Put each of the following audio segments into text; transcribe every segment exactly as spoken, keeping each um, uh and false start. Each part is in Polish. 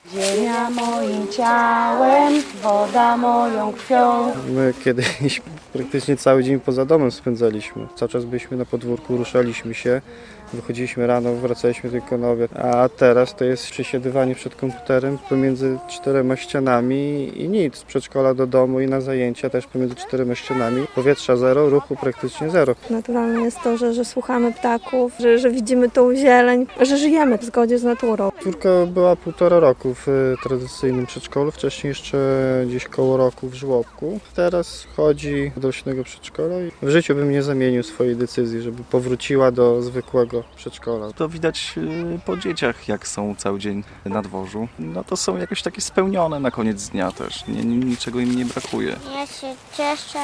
Ziemia moim ciałem, woda moją krwią. My kiedyś praktycznie cały dzień poza domem spędzaliśmy. Cały czas byliśmy na podwórku, ruszaliśmy się, wychodziliśmy rano, wracaliśmy tylko na obiad. A teraz to jest przesiedywanie przed komputerem pomiędzy czterema ścianami i nic. Z przedszkola do domu i na zajęcia też pomiędzy czterema ścianami. Powietrza zero, ruchu praktycznie zero. Naturalne jest to, że, że słuchamy ptaków, że, że widzimy tą zieleń, że żyjemy w zgodzie z naturą. Córka była półtora roku w tradycyjnym przedszkolu, wcześniej jeszcze gdzieś koło roku w żłobku. Teraz chodzi do leśnego przedszkola i w życiu bym nie zamienił swojej decyzji, żeby powróciła do zwykłego przedszkola. To widać po dzieciach, jak są cały dzień na dworzu. No to są jakoś takie spełnione na koniec dnia też. Nie, niczego im nie brakuje. Ja się cieszę,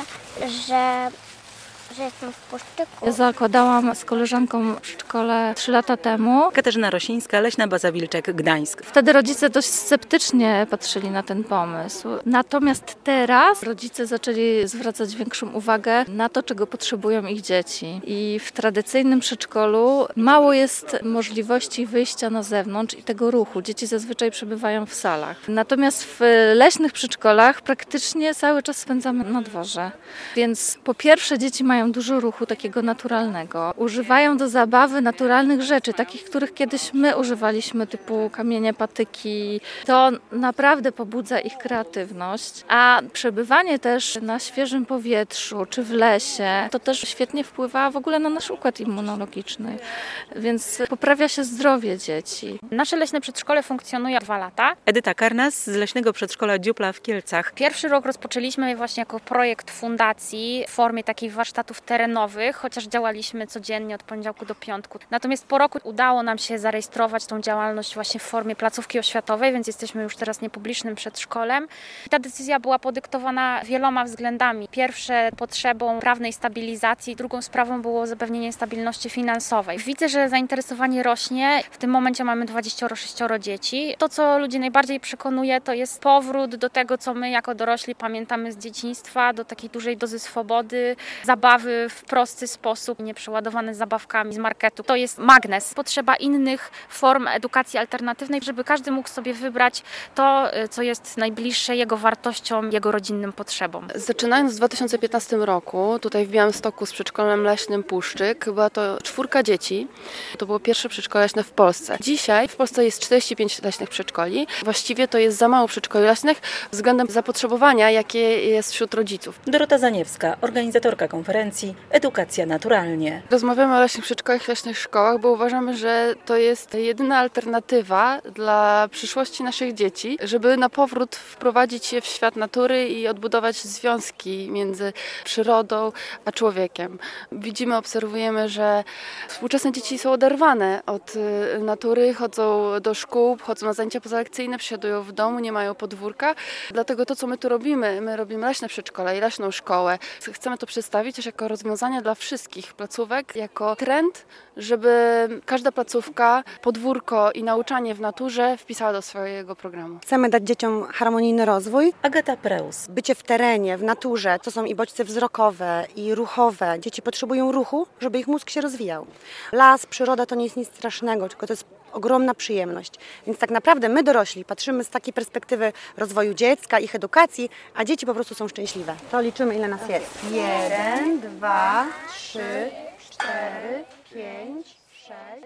że że jestem w Puszczyku. Ja zakładałam z koleżanką w przedszkole trzy lata temu. Katarzyna Rosińska, Leśna Baza Wilczek, Gdańsk. Wtedy rodzice dość sceptycznie patrzyli na ten pomysł. Natomiast teraz rodzice zaczęli zwracać większą uwagę na to, czego potrzebują ich dzieci. I w tradycyjnym przedszkolu mało jest możliwości wyjścia na zewnątrz i tego ruchu. Dzieci zazwyczaj przebywają w salach. Natomiast w leśnych przedszkolach praktycznie cały czas spędzamy na dworze. Więc po pierwsze dzieci mają dużo ruchu takiego naturalnego. Używają do zabawy naturalnych rzeczy, takich, których kiedyś my używaliśmy, typu kamienie, patyki. To naprawdę pobudza ich kreatywność, a przebywanie też na świeżym powietrzu czy w lesie, to też świetnie wpływa w ogóle na nasz układ immunologiczny, więc poprawia się zdrowie dzieci. Nasze leśne przedszkole funkcjonuje dwa lata. Edyta Karnas z Leśnego Przedszkola Dziupla w Kielcach. Pierwszy rok rozpoczęliśmy właśnie jako projekt fundacji w formie takich warsztatów terenowych, chociaż działaliśmy codziennie od poniedziałku do piątku. Natomiast po roku udało nam się zarejestrować tą działalność właśnie w formie placówki oświatowej, więc jesteśmy już teraz niepublicznym przedszkolem. Ta decyzja była podyktowana wieloma względami. Pierwsze potrzebą prawnej stabilizacji, drugą sprawą było zapewnienie stabilności finansowej. Widzę, że zainteresowanie rośnie. W tym momencie mamy dwadzieścia sześć dzieci. To, co ludzi najbardziej przekonuje, to jest powrót do tego, co my jako dorośli pamiętamy z dzieciństwa, do takiej dużej dozy swobody, zabawy w prosty sposób, nieprzeładowane zabawkami z marketu. To jest magnes. Potrzeba innych form edukacji alternatywnej, żeby każdy mógł sobie wybrać to, co jest najbliższe jego wartościom, jego rodzinnym potrzebom. Zaczynając w dwa tysiące piętnastym roku, tutaj w Białymstoku z przedszkolem leśnym Puszczyk, była to czwórka dzieci. To było pierwsze przedszkole leśne w Polsce. Dzisiaj w Polsce jest czterdzieści pięć leśnych przedszkoli. Właściwie to jest za mało przedszkoli leśnych względem zapotrzebowania, jakie jest wśród rodziców. Dorota Zaniewska, organizatorka konferencji Edukacja naturalnie. Rozmawiamy o leśnych przedszkolach i leśnych szkołach, bo uważamy, że to jest jedyna alternatywa dla przyszłości naszych dzieci, żeby na powrót wprowadzić je w świat natury i odbudować związki między przyrodą a człowiekiem. Widzimy, obserwujemy, że współczesne dzieci są oderwane od natury, chodzą do szkół, chodzą na zajęcia pozalekcyjne, przesiadują w domu, nie mają podwórka. Dlatego to, co my tu robimy, my robimy leśne przedszkole i leśną szkołę. Chcemy to przedstawić też jako rozwiązania dla wszystkich placówek, jako trend, żeby każda placówka, podwórko i nauczanie w naturze wpisała do swojego programu. Chcemy dać dzieciom harmonijny rozwój. Agata Preus. Bycie w terenie, w naturze, to są i bodźce wzrokowe, i ruchowe. Dzieci potrzebują ruchu, żeby ich mózg się rozwijał. Las, przyroda to nie jest nic strasznego, tylko to jest ogromna przyjemność. Więc tak naprawdę my dorośli patrzymy z takiej perspektywy rozwoju dziecka, ich edukacji, a dzieci po prostu są szczęśliwe. To liczymy, ile nas jest. Jeden, dwa, trzy, cztery, pięć, sześć.